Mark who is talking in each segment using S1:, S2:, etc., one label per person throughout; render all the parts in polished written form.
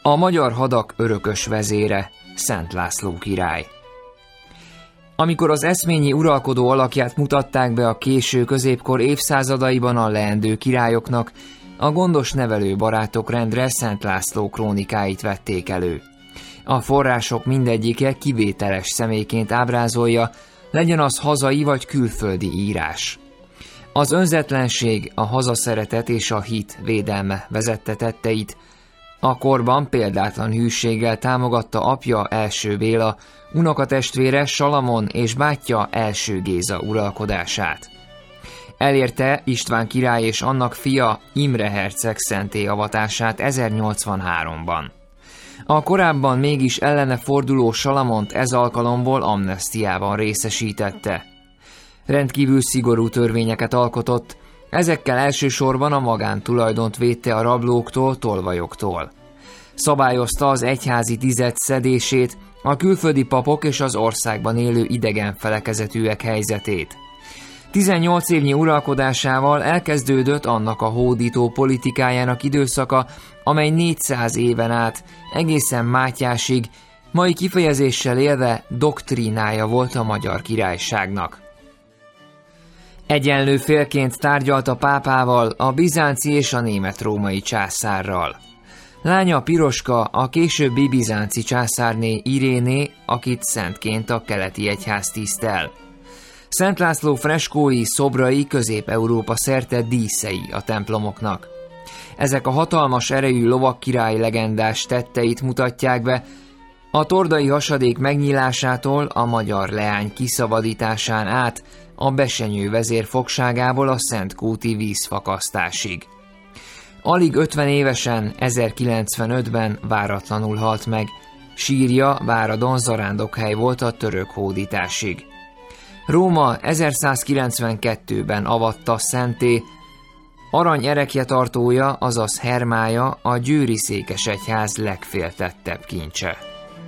S1: A magyar hadak örökös vezére, Szent László király. Amikor az eszményi uralkodó alakját mutatták be a késő középkor évszázadaiban a leendő királyoknak, a gondos nevelő barátok rendre Szent László krónikáit vették elő. A források mindegyike kivételes személyként ábrázolja, legyen az hazai vagy külföldi írás. Az önzetlenség, a hazaszeretet és a hit védelme vezette tetteit. A korban példátlan hűséggel támogatta apja első Béla, unokatestvére Salamon és bátyja első Géza uralkodását. Elérte István király és annak fia Imre herceg szentté avatását 1083-ban. A korábban mégis ellene forduló Salamont ez alkalomból amnesztiában részesítette. Rendkívül szigorú törvényeket alkotott, ezekkel elsősorban a magántulajdont védte a rablóktól, tolvajoktól. Szabályozta az egyházi tized szedését, a külföldi papok és az országban élő idegen felekezetűek helyzetét. 18 évnyi uralkodásával elkezdődött annak a hódító politikájának időszaka, amely 400 éven át, egészen Mátyásig, mai kifejezéssel élve doktrínája volt a magyar királyságnak. Egyenlő félként tárgyalt a pápával, a bizánci és a német-római császárral. Lánya Piroska a későbbi bizánci császárné Iréné, akit szentként a keleti egyház tisztel. Szent László freskói, szobrai Közép-Európa szerte díszei a templomoknak. Ezek a hatalmas erejű lovagkirály legendás tetteit mutatják be, a tordai hasadék megnyílásától a magyar leány kiszabadításán át, a besenyő vezér fogságából a szentkúti vízfakasztásig. Alig 50 évesen, 1095-ben váratlanul halt meg, sírja Váradon zarándokhely volt a török hódításig. Róma 1192-ben avatta szentté, arany erekjetartója, azaz hermája a győri székesegyház legféltettebb kincse.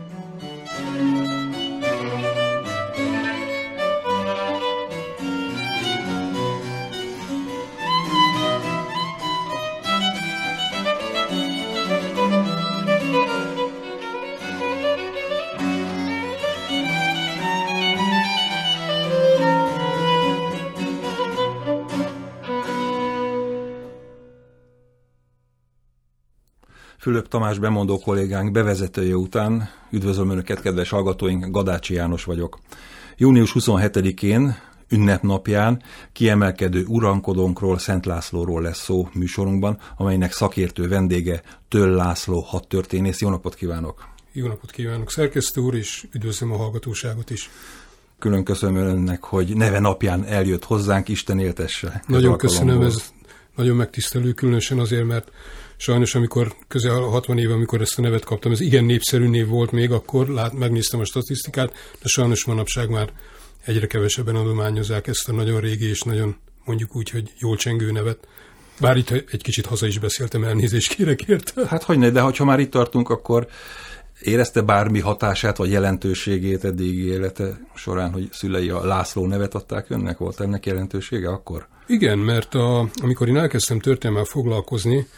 S2: Fülöp Tamás bemondó kollégánk bevezetője után üdvözlöm Önöket, kedves hallgatóink, Gadácsi János vagyok. Június 27-én, ünnepnapján kiemelkedő uralkodónkról, Szent Lászlóról lesz szó műsorunkban, amelynek szakértő vendége Töll László hadtörténész. Jó napot kívánok! Jó napot kívánok, szerkesztő úr, és üdvözlöm a hallgatóságot is. Külön köszönöm Önnek, hogy neve napján eljött hozzánk, Isten éltesse.
S3: Nagyon köszönöm, ez nagyon megtisztelő, különösen azért, mert sajnos, amikor közel 60 éve, amikor ezt a nevet kaptam, ez igen népszerű név volt még akkor, megnéztem a statisztikát, de sajnos manapság már egyre kevesebben adományozzák ezt a nagyon régi és nagyon, mondjuk úgy, hogy jól csengő nevet. Bár itt egy kicsit haza is beszéltem, elnézést kérek érte.
S2: Hát hogyne, de ha már itt tartunk, akkor érezte bármi hatását vagy jelentőségét eddigi élete során, hogy szülei a László nevet adták önnek? Volt ennek jelentősége akkor?
S3: Igen, mert amikor én elkezdtem történelemmel foglalkozni,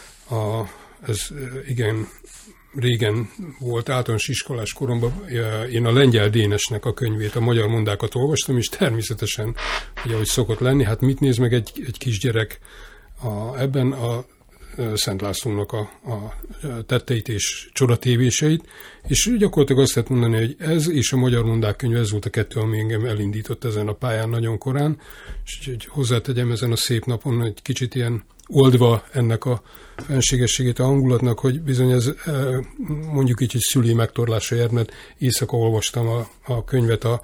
S3: ez igen régen volt, általános iskolás koromban, én a Lengyel Dénesnek a könyvét, a magyar mondákat olvastam, és természetesen, ugye, ahogy szokott lenni, hát mit néz meg egy kisgyerek ebben a Szent Lászlónak a tetteit és csodatévéseit, és gyakorlatilag azt lehet mondani, hogy ez és a magyar mondák könyve, ez volt a kettő, ami engem elindított ezen a pályán nagyon korán, és hogy hozzátegyem ezen a szép napon egy kicsit ilyen oldva ennek a fenségességét a hangulatnak, hogy bizony ez mondjuk így, hogy szülői megtorlása jár, mert éjszaka olvastam a könyvet a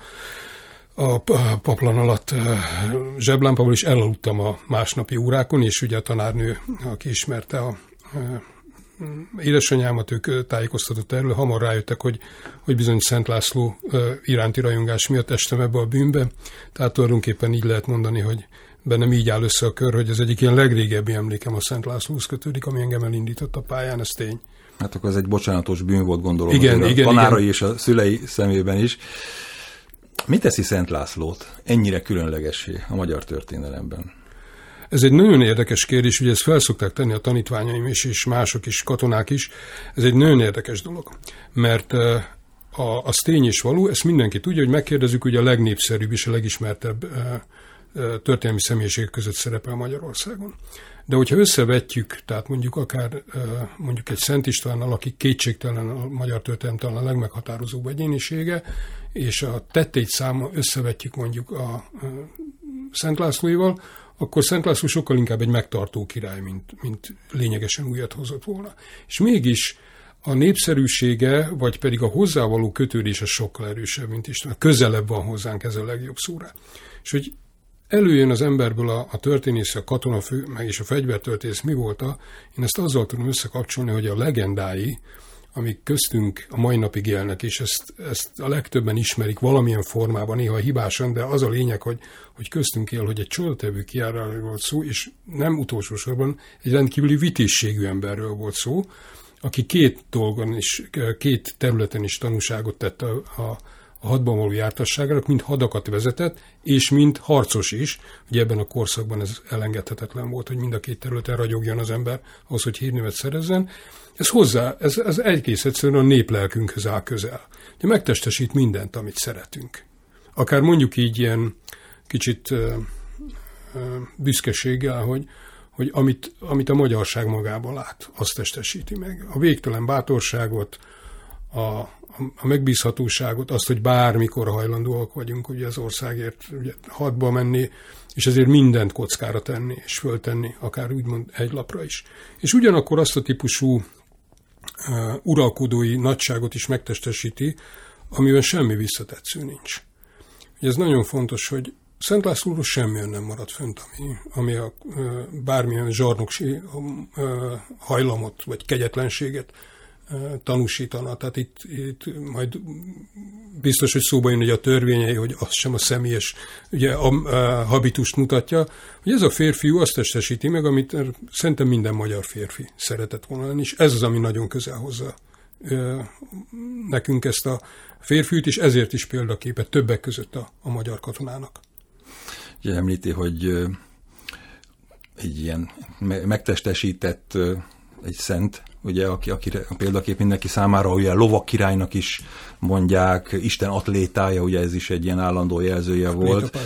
S3: paplan alatt zseblámpával, és elaludtam a másnapi órákon, és ugye a tanárnő, aki ismerte a édesanyámat, ők tájékoztatott erről, hamar rájöttek, hogy bizony Szent László iránti rajongás miatt estem ebbe a bűnbe. Tehát tulajdonképpen így lehet mondani, hogy bennem így áll össze a kör, hogy ez egyik ilyen legrégebbi emlékem a Szent Lászlóhoz kötődik, ami engem elindított a pályán, ez tény.
S2: Hát akkor ez egy bocsánatos bűn volt, gondolom,
S3: igen,
S2: a tanárai és a szülei szemében is. Mi teszi Szent Lászlót ennyire különlegessé a magyar történelemben?
S3: Ez egy nagyon érdekes kérdés, ugye ezt felszokták tenni a tanítványaim is, és mások is, katonák is. Ez egy nagyon érdekes dolog, mert az tény és való, ezt mindenki tudja, hogy megkérdezzük, ugye a legnépszerűbb és a legismertebb történelmi személyiségek között szerepel Magyarországon. De hogyha összevetjük, tehát mondjuk akár mondjuk egy Szent Istvánnal, aki kétségtelen a magyar történelemben a legmeghatározóbb egyénisége, és a tetteit száma összevetjük mondjuk a Szent Lászlóival, akkor Szent László sokkal inkább egy megtartó király, mint lényegesen újat hozott volna. És mégis a népszerűsége, vagy pedig a hozzávaló kötődése sokkal erősebb, mint István. Közelebb van hozzánk, ez a legjobb szóra. És hogy előjön az emberből a történész, a katonafő, meg is a fegyvertörténész mi volt én ezt azzal tudom összekapcsolni, hogy a legendái, amik köztünk a mai napig élnek, és ezt a legtöbben ismerik valamilyen formában, néha hibásan, de az a lényeg, hogy köztünk él, hogy egy csodatevő kijáráról volt szó, és nem utolsó sorban egy rendkívüli vitézségű emberről volt szó, aki két területen is tanúságot tett a hadban való jártasságának, mind hadakat vezetett, és mind harcos is. Ugye ebben a korszakban ez elengedhetetlen volt, hogy mind a két területen ragyogjon az ember ahhoz, hogy hírnevet szerezzen. Ez egész egyszerűen a néplelkünkhöz áll közel. Ugye megtestesít mindent, amit szeretünk. Akár mondjuk így ilyen kicsit büszkeséggel, hogy amit a magyarság magában lát, azt testesíti meg. A végtelen bátorságot, a megbízhatóságot, azt, hogy bármikor hajlandóak vagyunk ugye az országért ugye, hadba menni, és ezért mindent kockára tenni, és föltenni, akár úgymond egy lapra is. És ugyanakkor azt a típusú uralkodói nagyságot is megtestesíti, amiben semmi visszatetsző nincs. Ugye ez nagyon fontos, hogy Szent Lászlóról semmilyen nem maradt fönt, ami bármilyen zsarnoksi hajlamot, vagy kegyetlenséget tanúsítana. Tehát itt majd biztos, hogy szóba jön, hogy a törvényei, hogy az sem a személyes ugye, a habitust mutatja, hogy ez a férfiú azt testesíti meg, amit szerintem minden magyar férfi szeretett volna lenni, és ez az, ami nagyon közel hozza nekünk ezt a férfiút, és ezért is példaképet többek között a magyar katonának.
S2: Ugye említi, hogy egy ilyen megtestesített egy szent, ugye, akire a példakép mindenki számára, ugye lovak királynak is mondják, Isten atlétája, ugye ez is egy ilyen állandó jelzője volt.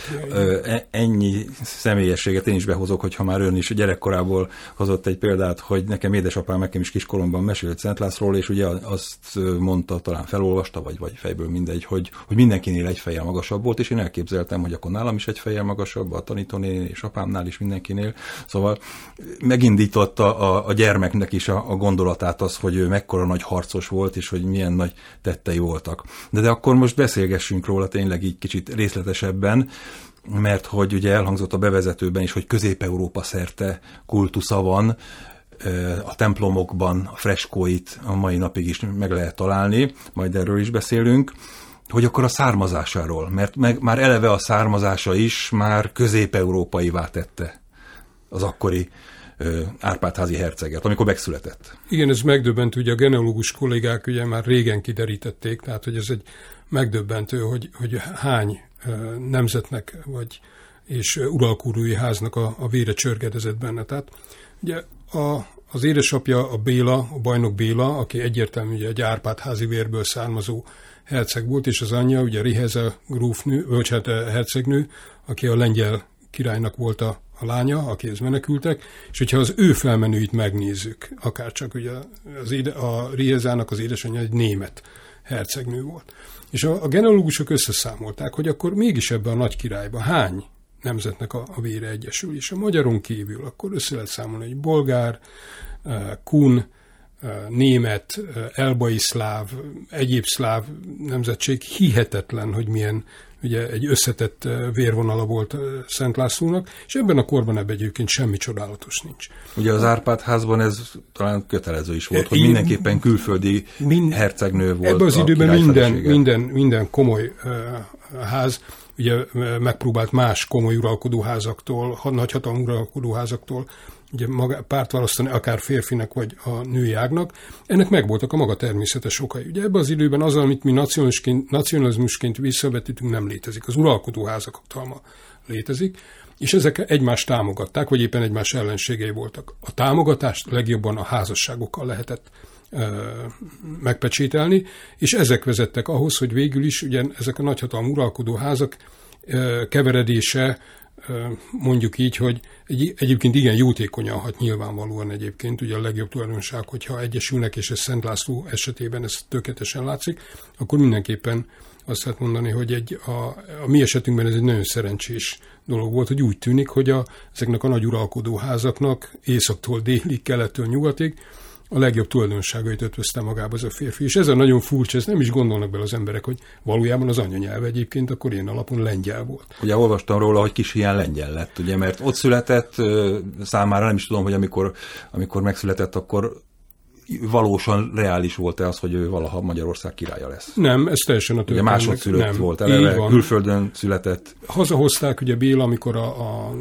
S2: Ennyi személyességet én is behozok, hogyha már ön is gyerekkorából hozott egy példát, hogy nekem édesapám nekem is kiskoromban mesélt Szent Lászlóról, és ugye azt mondta, talán felolvasta, vagy fejből mindegy, hogy mindenkinél egy fejjel magasabb volt, és én elképzeltem, hogy akkor nálam is egy fejjel magasabb, a tanítónél és apámnál is mindenkinél. Szóval megindította a gyermeknek is a gondolatát az, hogy ő mekkora nagy harcos volt, és hogy milyen nagy tettei voltak. De akkor most beszélgessünk róla tényleg így kicsit részletesebben, mert hogy ugye elhangzott a bevezetőben is, hogy Közép-Európa szerte kultusza van, a templomokban a freskóit a mai napig is meg lehet találni, majd erről is beszélünk, hogy akkor a származásáról, mert már eleve a származása is már közép-európaivá tette az akkori Árpád-házi herceget, amikor megszületett.
S3: Igen, ez megdöbbentő, ugye a genealógus kollégák ugye már régen kiderítették, tehát hogy ez egy megdöbbentő, hogy hány nemzetnek és uralkodói háznak a vére csörgedezett benne. Tehát ugye az édesapja a Béla, a bajnok Béla, aki egyértelmű ugye egy Árpád-házi vérből származó herceg volt, és az anyja ugye Riheze hercegnő, aki a lengyel királynak volt a lánya, akihez menekültek, és hogyha az ő felmenőit megnézzük, akárcsak ugye a Rihezának az édesanyja egy német hercegnő volt. És a genealógusok összeszámolták, hogy akkor mégis ebben a nagy királyban hány nemzetnek a vére egyesül, és a magyaron kívül akkor össze lehet számolni, hogy bolgár, kun, német, elbai szláv, egyéb szláv nemzetség, hihetetlen, hogy milyen ugye egy összetett vérvonala volt Szent Lászlónak, és ebben a korban egyébként semmi csodálatos nincs.
S2: Ugye az Árpád-házban ez talán kötelező is volt, hogy mindenképpen külföldi hercegnő volt.
S3: Ebben az időben minden komoly ház ugye megpróbált más komoly uralkodóházaktól, nagyhatalmú uralkodóházaktól ugye párt választani, akár férfinek vagy a női ágnak. Ennek megvoltak a maga természetes okai. Ugye ebben az időben az, amit mi nacionalizmusként visszavetítünk, nem létezik. Az uralkodóházak hatalma létezik, és ezek egymást támogatták, vagy éppen egymás ellenségei voltak. A támogatást legjobban a házasságokkal lehetett megpecsételni, és ezek vezettek ahhoz, hogy végül is ugye ezek a nagyhatalmú uralkodó házak keveredése, mondjuk így, hogy egyébként igen jótékonyan hat nyilvánvalóan egyébként, ugye a legjobb tulajdonság, hogyha egyesülnek, és ez Szent László esetében ez tökéletesen látszik, akkor mindenképpen azt lehet mondani, hogy a mi esetünkben ez egy nagyon szerencsés dolog volt, hogy úgy tűnik, hogy ezeknek a nagy uralkodó házaknak északtól délig, kelettől nyugatig a legjobb tulajdonságait ötvözte magába ez a férfi. És ez a nagyon furcsa, ezt nem is gondolnak bele az emberek, hogy valójában az anyanyelve egyébként akkor ilyen alapon lengyel volt.
S2: Ugye olvastam róla, hogy kis hián lengyel lett, ugye, mert ott született, számára nem is tudom, hogy amikor megszületett, akkor valósan reális volt-e az, hogy ő valaha Magyarország királya lesz?
S3: Nem, ez teljesen a történet.
S2: Ugye másodszülött volt eleve, külföldön született.
S3: Hazahozták, ugye Béla, amikor a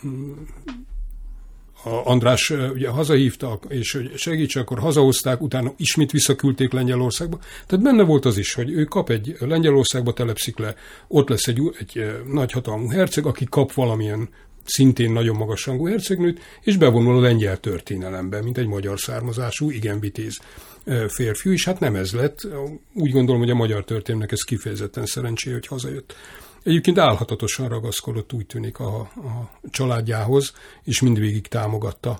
S3: András ugye hazahívta, és hogy segíts, akkor hazahozták, utána ismét visszaküldték Lengyelországba. Tehát benne volt az is, hogy ő kap egy Lengyelországba, telepszik le, ott lesz egy nagyhatalmú herceg, aki kap valamilyen szintén nagyon magas rangú hercegnőt, és bevonul a lengyel történelembe, mint egy magyar származású, igen vitéz férfiú, és hát nem ez lett. Úgy gondolom, hogy a magyar történelmnek ez kifejezetten szerencsé, hogy hazajött. Egyébként álhatatosan ragaszkodott, úgy tűnik a családjához, és mindvégig támogatta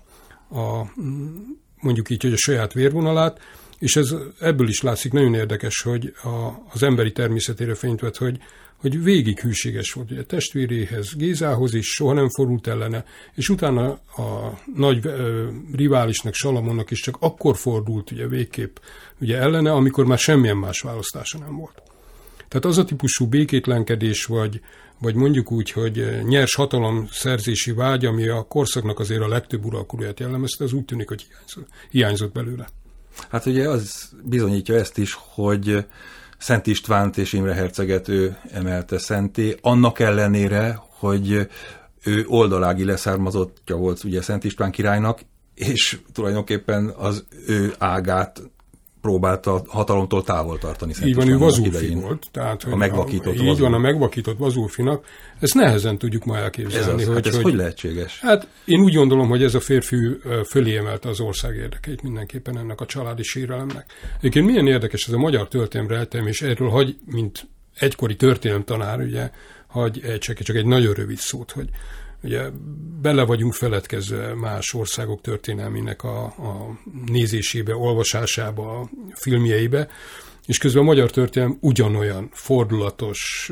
S3: mondjuk így, hogy a saját vérvonalát, és ebből is látszik nagyon érdekes, hogy az emberi természetére fényt vett, hogy végig hűséges volt ugye, testvéréhez, Gézához is, soha nem fordult ellene, és utána a nagy riválisnak, Salamonnak is csak akkor fordult ugye, végképp ugye, ellene, amikor már semmilyen más választása nem volt. Tehát az a típusú békétlenkedés, vagy mondjuk úgy, hogy nyers hatalom szerzési vágy, ami a korszaknak azért a legtöbb uralkodóját jellemezte, az úgy tűnik, hogy hiányzott belőle.
S2: Hát ugye az bizonyítja ezt is, hogy Szent Istvánt és Imre herceget ő emelte szenté, annak ellenére, hogy ő oldalági leszármazottja volt ugye Szent István királynak, és tulajdonképpen az ő ágát próbálta hatalomtól távol tartani.
S3: Így van, ő Vazulfi volt. Tehát,
S2: a megvakított
S3: Vazulfi. Így van, a megvakított Vazulfinak. Ezt nehezen tudjuk ma elképzelni.
S2: Hogy lehetséges?
S3: Hát én úgy gondolom, hogy ez a férfi fölé emelte az ország érdekeit mindenképpen ennek a családi sérelemnek. Egyébként milyen érdekes ez a magyar történelemre eltem, és erről mint egykori történelemtanár, ugye, csak egy nagyon rövid szót, hogy ugye bele vagyunk feledkezve más országok történelmének a nézésébe, olvasásába, a filmjeibe, és közben a magyar történelem ugyanolyan fordulatos,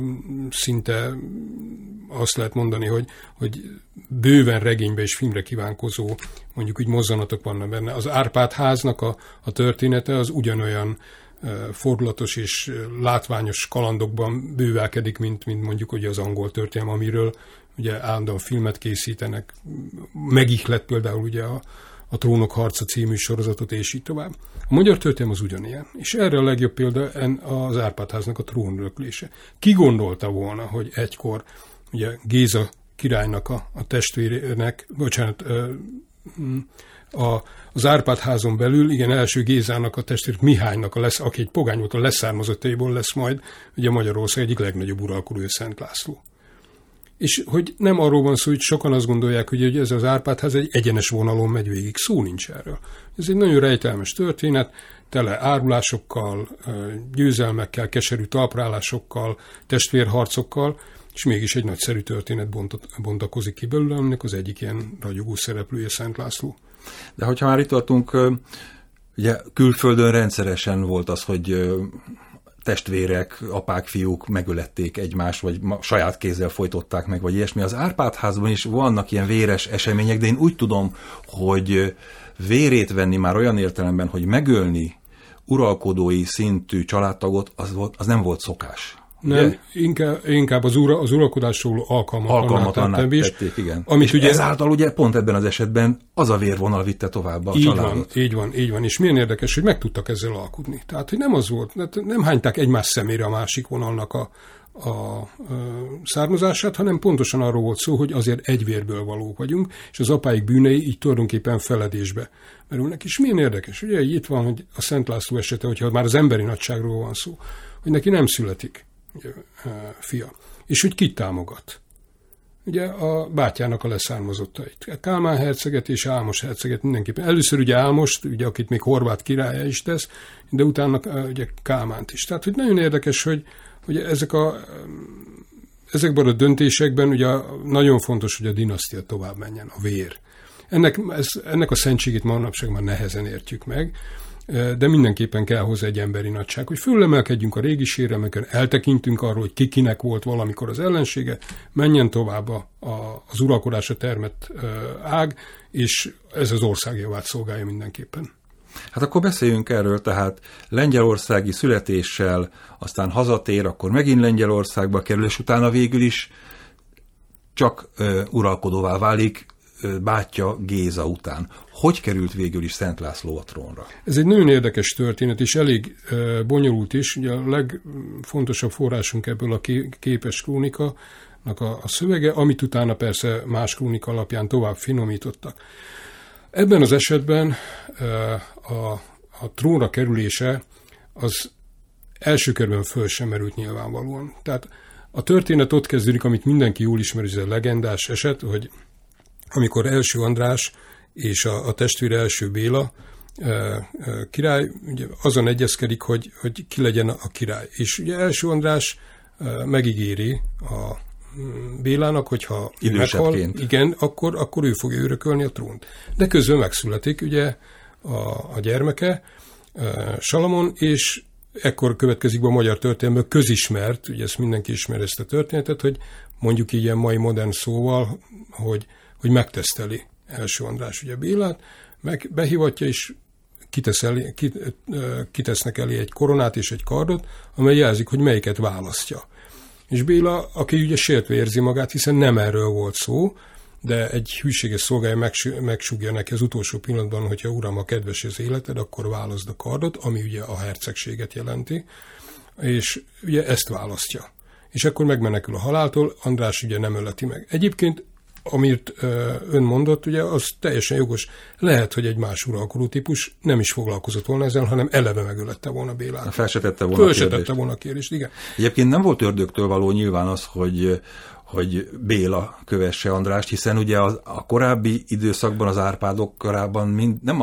S3: szinte azt lehet mondani, hogy bőven regénybe és filmre kívánkozó, mondjuk úgy mozzanatok vannak benne. Az Árpád-háznak a története az ugyanolyan fordulatos és látványos kalandokban bővelkedik, mint mondjuk ugye az angol történelem, amiről ugye állandóan filmet készítenek, megihlet például ugye a Trónok harca című sorozatot, és így tovább. A magyar történelem az ugyanilyen, és erre a legjobb példa az Árpád-háznak a trónöröklése. Ki gondolta volna, hogy egykor ugye Géza királynak a testvérének, az Árpád-házon belül, igen, első Gézának a testvér Mihálynak, aki egy pogány volt, a leszármazottaiból lesz majd ugye Magyarország egyik legnagyobb uralkodója, Szent László. És hogy nem arról van szó, hogy sokan azt gondolják, hogy ez az Árpád-ház egy egyenes vonalon megy végig. Szó nincs erről. Ez egy nagyon rejtelmes történet, tele árulásokkal, győzelmekkel, keserű talprálásokkal, testvérharcokkal, és mégis egy nagyszerű történet bontakozik ki belőle, aminek az egyik ilyen ragyogó szereplője Szent László.
S2: De hogyha már itt tartunk, ugye külföldön rendszeresen volt az, hogy testvérek, apák, fiúk megölették egymást, vagy saját kézzel folytották meg, vagy ilyesmi. Az Árpád-házban is vannak ilyen véres események, de én úgy tudom, hogy vérét venni már olyan értelemben, hogy megölni uralkodói szintű családtagot, az nem volt szokás.
S3: Nem, inkább az uralkodásról alkalmatlanná
S2: tették, igen.
S3: Amit ugye,
S2: ezáltal ugye pont ebben az esetben az a vérvonal vitte tovább a családot.
S3: Így van. És milyen érdekes, hogy meg tudtak ezzel alkudni. Tehát, hogy nem az volt, nem hányták egymás szemére a másik vonalnak a származását, hanem pontosan arról volt szó, hogy azért egy vérből valók vagyunk, és az apáik bűnei így tulajdonképpen feledésbe merülnek. És milyen érdekes, ugye itt van, hogy a Szent László esete, hogyha már az emberi nagyságról van szó, hogy neki nem születik fia. És hogy kit támogat? ugye a bátyjának a leszármazottait. Kálmán herceget és Álmos herceget mindenképpen. Először ugye Álmost, ugye, akit még Horváth királya is tesz, de utána ugye Kálmánt is. Tehát, hogy nagyon érdekes, hogy ezekben a döntésekben ugye nagyon fontos, hogy a dinasztia tovább menjen, a vér. Ennek a szentségét manapság már nehezen értjük meg, de mindenképpen kell hozzá egy emberi nagyság, hogy fölemelkedjünk a régisére, amikor eltekintünk arról, hogy kikinek volt valamikor az ellensége, menjen tovább az uralkodásra termett ág, és ez az ország javát szolgálja mindenképpen.
S2: Hát akkor beszéljünk erről, tehát lengyelországi születéssel, aztán hazatér, akkor megint Lengyelországba kerül, és utána végül is csak uralkodóvá válik bátyja Géza után. Hogy került végül is Szent László a trónra?
S3: Ez egy nagyon érdekes történet, és elég bonyolult is. Ugye a legfontosabb forrásunk ebből a képes krónikanak a szövege, amit utána persze más krónika alapján tovább finomítottak. Ebben az esetben a trónra kerülése az első körben föl sem merült nyilvánvalóan. Tehát a történet ott kezdődik, amit mindenki jól ismer, ez a legendás eset, hogy amikor első András és a testvére első Béla király ugye azon egyezkedik, hogy ki legyen a király. És ugye első András megígéri a Bélának, hogyha meghal, igen, akkor ő fogja örökölni a trónt. De közben megszületik ugye a gyermeke, Salamon, és ekkor következik be a magyar történelmből közismert, ugye ezt mindenki ismer ezt a történetet, hogy mondjuk így ilyen mai modern szóval, hogy megteszteli első András ugye Bélát, meg behivatja, és kitesznek elé egy koronát és egy kardot, amely jelzik, hogy melyiket választja. És Béla, aki ugye sértve érzi magát, hiszen nem erről volt szó, de egy hűséges szolgája megsúgja neki az utolsó pillanatban, hogyha uram, a kedves az életed, akkor válaszd a kardot, ami ugye a hercegséget jelenti, és ugye ezt választja. És akkor megmenekül a haláltól, András ugye nem öleti meg. Egyébként amit ön mondott, ugye, az teljesen jogos. Lehet, hogy egy más uralkodó típus nem is foglalkozott volna ezzel, hanem eleve megölette volna Bélát.
S2: Fel se tette
S3: volna a kérdést, igen.
S2: Egyébként nem volt ördögtől való nyilván az, hogy Béla kövesse Andrást, hiszen ugye a korábbi időszakban, az Árpádok korában nem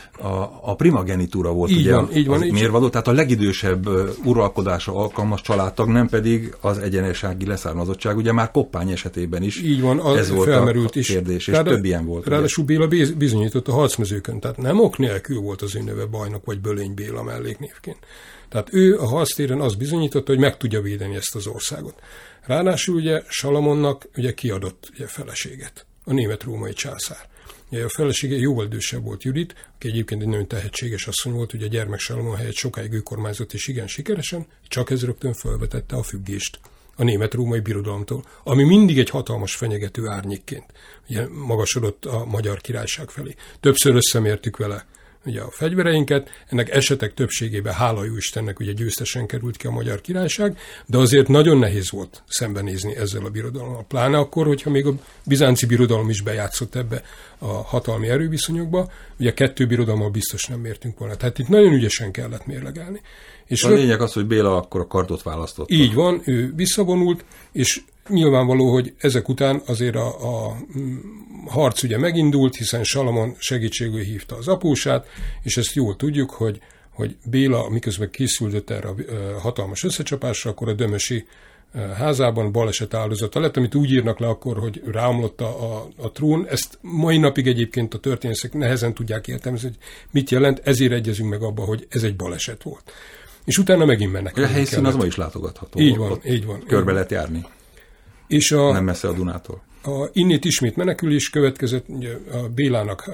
S2: a primagenitúra volt
S3: így
S2: ugye
S3: van, így van,
S2: mérvadó, tehát a legidősebb uralkodásra alkalmas családtag, nem pedig az egyenesági leszármazottság, ugye már Koppány esetében is
S3: így van,
S2: ez volt
S3: felmerült
S2: a kérdés, és több ilyen volt.
S3: Ráadásul Béla bizonyított a harcmezőkön, tehát nem ok nélkül volt az ő neve Bajnok vagy Bölény Béla melléknévként. Tehát ő a harctéren azt bizonyította, hogy meg tudja védeni ezt az országot. Ráadásul ugye Salamonnak ugye kiadott ugye feleséget, a német-római császár. Ugye a felesége jóval idősebb volt Judit, aki egyébként egy nagyon tehetséges asszony volt, ugye a gyermek Salamon helyett sokáig ő kormányzott és igen sikeresen, csak ez rögtön felvetette a függést a német-római birodalomtól, ami mindig egy hatalmas fenyegető árnyékként ugye magasodott a Magyar Királyság felé. Többször összemértük vele ugye a fegyvereinket, ennek esetek többségében, hála jó Istennek, ugye győztesen került ki a Magyar Királyság, de azért nagyon nehéz volt szembenézni ezzel a birodalommal. Pláne akkor, hogyha még a bizánci birodalom is bejátszott ebbe a hatalmi erőviszonyokba, ugye 2 birodalommal biztos nem mértünk volna. Tehát itt nagyon ügyesen kellett mérlegelni. És
S2: a lényeg az, hogy Béla akkor a kardot választotta.
S3: Így van, ő visszavonult, és nyilvánvaló, hogy ezek után azért a harc ugye megindult, hiszen Salamon segítségül hívta az apósát, és ezt jól tudjuk, hogy Béla, miközben készült erre a hatalmas összecsapásra, akkor a Dömösi házában baleset áldozata lett, amit úgy írnak le akkor, hogy ráomlott a trón. Ezt mai napig egyébként a történészek nehezen tudják értelmezni, hogy mit jelent, ezért egyezünk meg abba, hogy ez egy baleset volt. És utána megint menekülni
S2: a helyszín az ma is látogatható.
S3: Így van.
S2: Körbe lehet járni.
S3: És
S2: nem messze a Dunától.
S3: Innét ismét menekülés következett, ugye a Bélának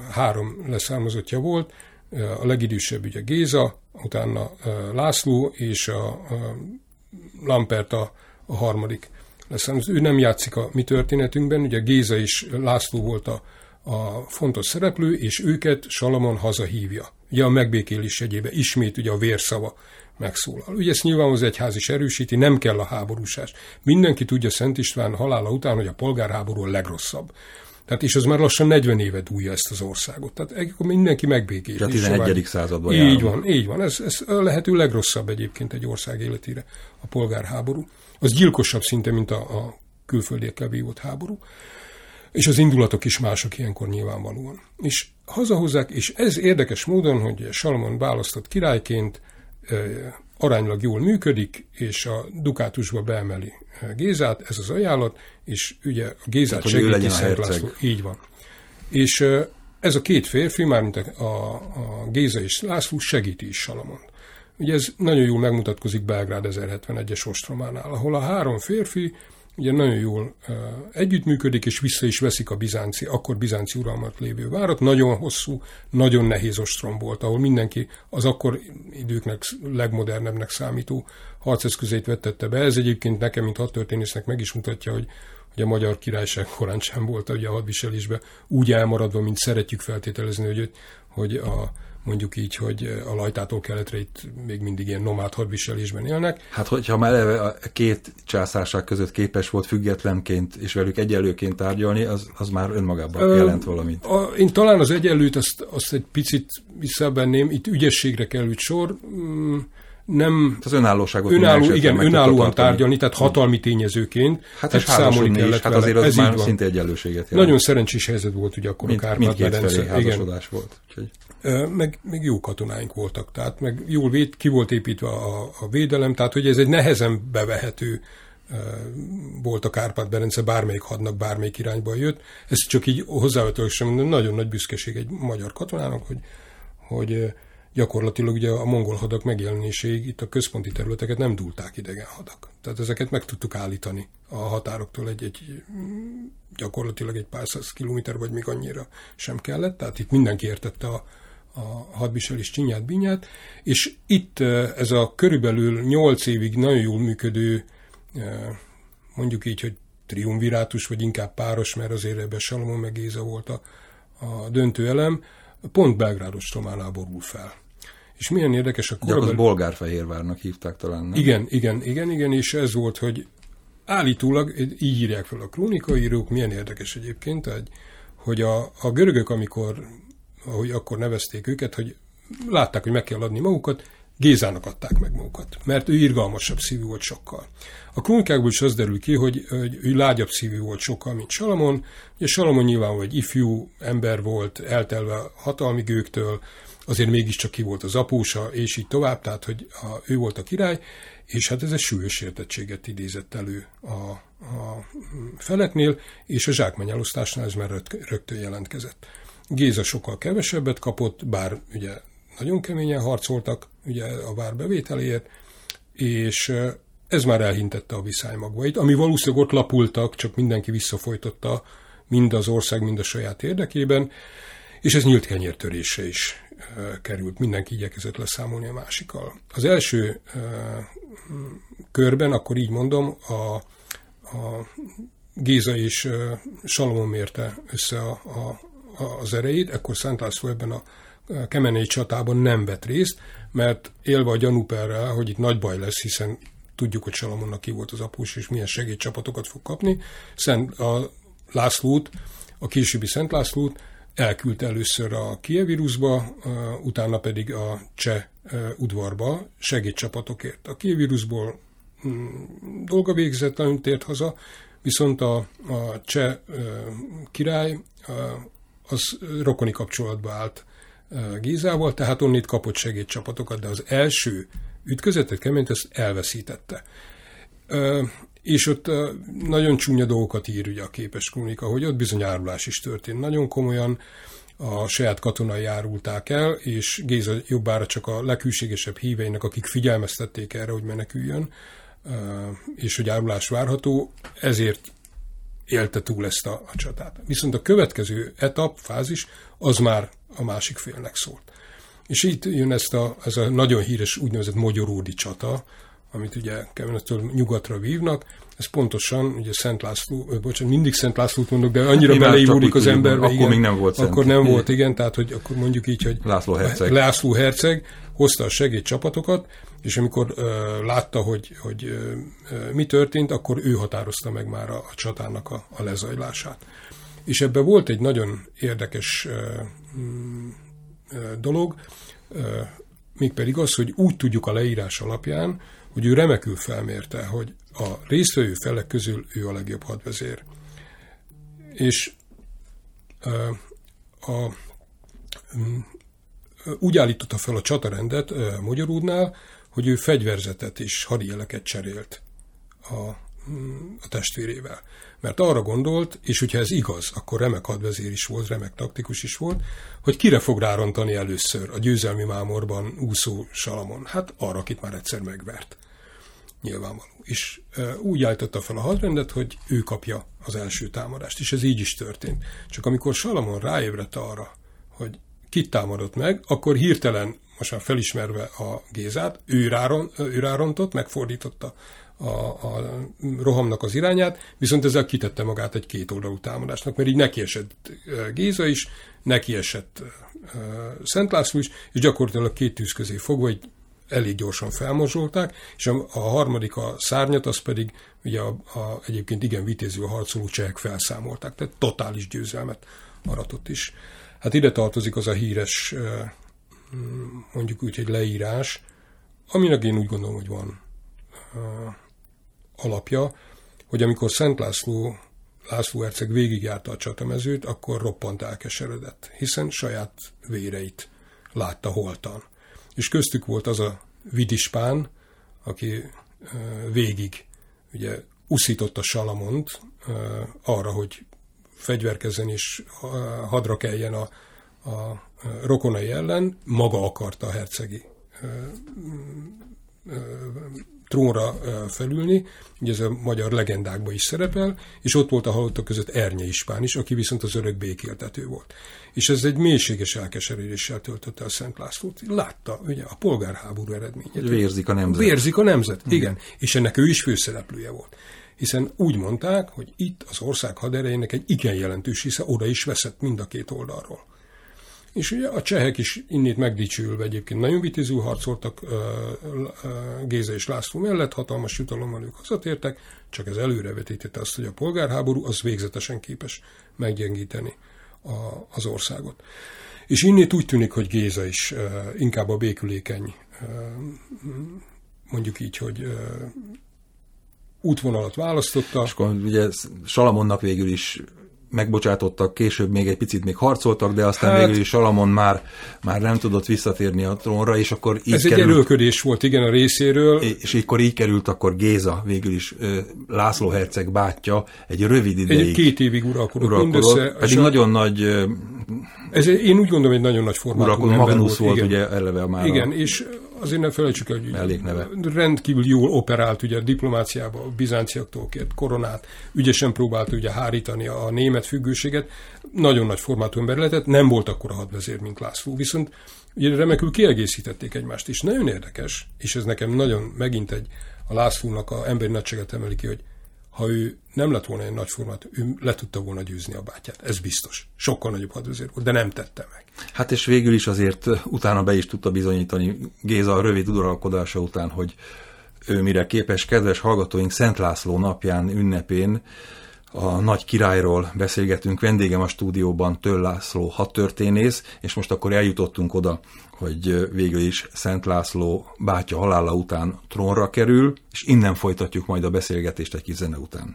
S3: 3 leszármazottja volt, a legidősebb ugye Géza, utána László, és a Lampert a harmadik leszármazott. Ő nem játszik a mi történetünkben, ugye Géza és László volt a fontos szereplő, és őket Salamon hazahívja. Ugye a megbékélés jegyében ismét ugye a vérszava megszólal. Ugye ezt nyilván az egyház is erősíti, nem kell a háborúsás. Mindenki tudja Szent István halála után, hogy a polgárháború a legrosszabb. Tehát, és az már lassan 40 éve dúlja ezt az országot. Tehát akkor mindenki megbékél.
S2: A 11. században járunk.
S3: Így van. Ez a lehető legrosszabb egyébként egy ország életére a polgárháború. Az gyilkosabb szinte, mint a külföldiekkel vívott háború, és az indulatok is mások ilyenkor nyilvánvalóan. És hazahozzák, és ez érdekes módon, hogy Salamon választott királyként aránylag jól működik, és a dukátusba beemeli Gézát, ez az ajánlat, és ugye a Gézát segíti Szent László. Így van. És ez a két férfi, mármint a Géza és László segíti is Salamont. Ugye ez nagyon jól megmutatkozik Belgrád 1071-es ostrománál, ahol a három férfi ugye nagyon jól együttműködik, és vissza is veszik a akkor bizánci uralmat lévő várat. Nagyon hosszú, nagyon nehéz ostrom volt, ahol mindenki az akkor időknek legmodernebbnek számító harceszközeit vettette be. Ez egyébként nekem, mint hadtörténésznek meg is mutatja, hogy a Magyar Királyság korán sem volt ugye a hadviselésben úgy elmaradva, mint szeretjük feltételezni, hogy mondjuk így, hogy a Lajtától keletre itt még mindig ilyen nomád hadviselésben élnek.
S2: Hát, hogyha már eleve a két császárság között képes volt függetlenként és velük egyenlőként tárgyalni, az már önmagában jelent valamit.
S3: Én talán az egyenlőt azt egy picit visszavenném, itt ügyességre került sor, nem...
S2: Az önállóságot
S3: önállóan tárgyalni, tehát hatalmi tényezőként.
S2: Hát és számolni kellett hát azért az már szinte egyenlőséget jelent.
S3: Nagyon szerencsés helyzet volt ugye akkor a Kárpát-medence.
S2: Házasodás volt.
S3: Meg jó katonáink voltak, tehát meg jól ki volt építve a védelem, tehát hogy ez egy nehezen bevehető volt a Kárpát-medence, bármelyik hadnak bármelyik irányba jött. Ez csak így hozzávetőleg sem nagyon nagy büszkeség egy magyar katonának, hogy gyakorlatilag ugye a mongol hadak megjelenéséig itt a központi területeket nem dúlták idegen hadak. Tehát ezeket meg tudtuk állítani a határoktól gyakorlatilag egy pár száz kilométer, vagy még annyira sem kellett. Tehát itt mindenki értette a hadviselés csinyát, bínyát, és itt ez a körülbelül 8 évig nagyon jól működő, mondjuk így, hogy triumvirátus, vagy inkább páros, mert azért ebben Salamon meg Géza volt a döntő elem, pont Belgrád ostrománál borul fel. És milyen érdekes a korabeli...
S2: Gyakorlatilag Bolgárfehérvárnak hívták talán, nem?
S3: Igen, és ez volt, hogy állítólag, így írják fel a krónikaírók, milyen érdekes egyébként, hogy a görögök, ahogy akkor nevezték őket, hogy látták, hogy meg kell adni magukat, Gézának adták meg magukat, mert ő irgalmasabb szívű volt sokkal. A krónikákból is az derül ki, hogy ő lágyabb szívű volt sokkal, mint Salamon. Ugye Salamon nyilván egy ifjú ember volt, eltelve hatalmi gőktől, azért mégiscsak ki volt az apósa, és így tovább, tehát hogy ő volt a király, és hát ez egy súlyos értettséget idézett elő a feleknél, és a zsákmányelosztásnál ez már rögtön jelentkezett. Géza sokkal kevesebbet kapott, bár ugye nagyon keményen harcoltak ugye a vár bevételéért, és ez már elhintette a viszály magvait, ami valószínűleg ott lapultak, csak mindenki visszafolytotta mind az ország, mind a saját érdekében, és ez nyílt kenyértörésre is került. Mindenki igyekezett leszámolni a másikkal. Az első körben, akkor így mondom, a Géza és Salamon mérte össze az erejét, ekkor Szent László ebben a kemenei csatában nem vett részt, mert élve a gyanúperrel, hogy itt nagy baj lesz, hiszen tudjuk, hogy Salamonnak ki volt az após, és milyen segédcsapatokat fog kapni, a Lászlót, a későbbi Szent Lászlót elküldte először a Kijevi Ruszba, utána pedig a cseh udvarba segédcsapatokért. A Kijevi Ruszból dolga végzett, nagyon tért haza, viszont a cseh király az rokoni kapcsolatba állt Gézával, tehát onnét kapott segédcsapatokat, de az első ütközetet keményt ezt elveszítette. És ott nagyon csúnya dolgokat ír ugye a képes krónika, hogy ott bizony árulás is történt. Nagyon komolyan a saját katonai árulták el, és Géza jobbára csak a leghűségesebb híveinek, akik figyelmeztették erre, hogy meneküljön, és hogy árulás várható, ezért élte túl ezt a csatát. Viszont a következő etap, fázis, az már a másik félnek szólt. És itt jön ez a nagyon híres úgynevezett mogyoródi csata, amit ugye Kemenetől nyugatra vívnak, ez pontosan, ugye Szent László, mindig Szent Lászlót mondok, de annyira beleívódik az emberbe.
S2: Akkor még nem volt Szent.
S3: Akkor nem volt, igen, tehát hogy akkor mondjuk így, hogy László herceg hozta a segédcsapatokat, és amikor látta, hogy mi történt, akkor ő határozta meg már a csatának a lezajlását. És ebben volt egy nagyon érdekes dolog, mégpedig az, hogy úgy tudjuk a leírás alapján, hogy ő remekül felmérte, hogy a résztvevő felek közül ő a legjobb hadvezér. És úgy állította fel a csatarendet Magyaródnál, hogy ő fegyverzetet és hadijeleket cserélt a testvérével. Mert arra gondolt, és hogyha ez igaz, akkor remek hadvezér is volt, remek taktikus is volt, hogy kire fog rárontani először a győzelmi mámorban úszó Salamon? Hát arra, akit már egyszer megvert. Nyilvánvaló. És úgy állította fel a hadrendet, hogy ő kapja az első támadást, és ez így is történt. Csak amikor Salamon ráébredt arra, hogy kit támadott meg, akkor hirtelen, most már felismerve a Gézát, ő rárontott, megfordította a rohamnak az irányát, viszont ezzel kitette magát egy kétoldalú támadásnak, mert így nekiesett Géza is, nekiesett Szent László is, és gyakorlatilag két tűz közé fogva egy elég gyorsan felmorzsolták, és a harmadik, a szárnyat, az pedig ugye egyébként igen vitéző harcoló csehek felszámolták, tehát totális győzelmet aratott is. Hát ide tartozik az a híres, mondjuk úgy, egy leírás, aminek én úgy gondolom, hogy van alapja, hogy amikor Szent László herceg végigjárta a csatamezőt, akkor roppant elkeseredett, hiszen saját véreit látta holtan. És köztük volt az a vidispán, aki végig ugye uszította Salamont arra, hogy fegyverkezzen és hadra keljen a rokonai ellen, maga akarta a hercegi trónra felülni, ugye ez a magyar legendákban is szerepel, és ott volt a halottak között Ernye ispán is, aki viszont az örök békéltető volt. És ez egy mélységes elkeseredéssel töltötte a Szent Lászlót. Látta ugye a polgárháború eredményét.
S2: Vérzik a nemzet.
S3: Vérzik a nemzet, igen. És ennek ő is főszereplője volt. Hiszen úgy mondták, hogy itt az ország haderejének egy igen jelentős része oda is veszett mind a két oldalról. És ugye a csehek is innét megdicsülve egyébként nagyon vitézül harcoltak Géza és László mellett, hatalmas jutalommal ők hazatértek, csak ez előrevetítette azt, hogy a polgárháború az végzetesen képes meggyengíteni az országot. És innét úgy tűnik, hogy Géza is inkább a békülékeny, mondjuk így, hogy útvonalat választotta.
S2: És akkor ugye Salamonnak végül is megbocsátottak, később még egy picit még harcoltak, de aztán végül is Salamon már nem tudott visszatérni a trónra, és akkor így
S3: ez
S2: került,
S3: egy erőlködés volt, igen, a részéről.
S2: És így került akkor Géza, végül is László herceg bátyja egy rövid ideig.
S3: 2 évig uralkodott mindössze.
S2: Pedig nagyon nagy...
S3: én úgy gondolom, egy nagyon nagy formátum ember
S2: Magnus volt
S3: igen.
S2: ugye eleve már.
S3: Igen, és azért nem felejtsük el, hogy rendkívül jól operált ugye a diplomáciába, a bizánciaktól kért koronát, ügyesen próbált ugye hárítani a német függőséget, nagyon nagy formátum ember lehetett, nem volt akkora hadvezér, mint László, viszont ugye remekül kiegészítették egymást, és nagyon érdekes, és ez nekem nagyon megint a Lászlónak a emberi nagyságet emeli ki, hogy ha ő nem lett volna egy nagy formát, ő le tudta volna győzni a bátyát. Ez biztos. Sokkal nagyobb hadvezér volt, de nem tette meg.
S2: Hát és végül is azért utána be is tudta bizonyítani Géza a rövid uralkodása után, hogy ő mire képes. Kedves hallgatóink, Szent László napján, ünnepén a nagy királyról beszélgetünk. Vendégem a stúdióban Töll László hadtörténész, és most akkor eljutottunk oda, hogy végül is Szent László bátya halála után trónra kerül, és innen folytatjuk majd a beszélgetést egy kis zene után.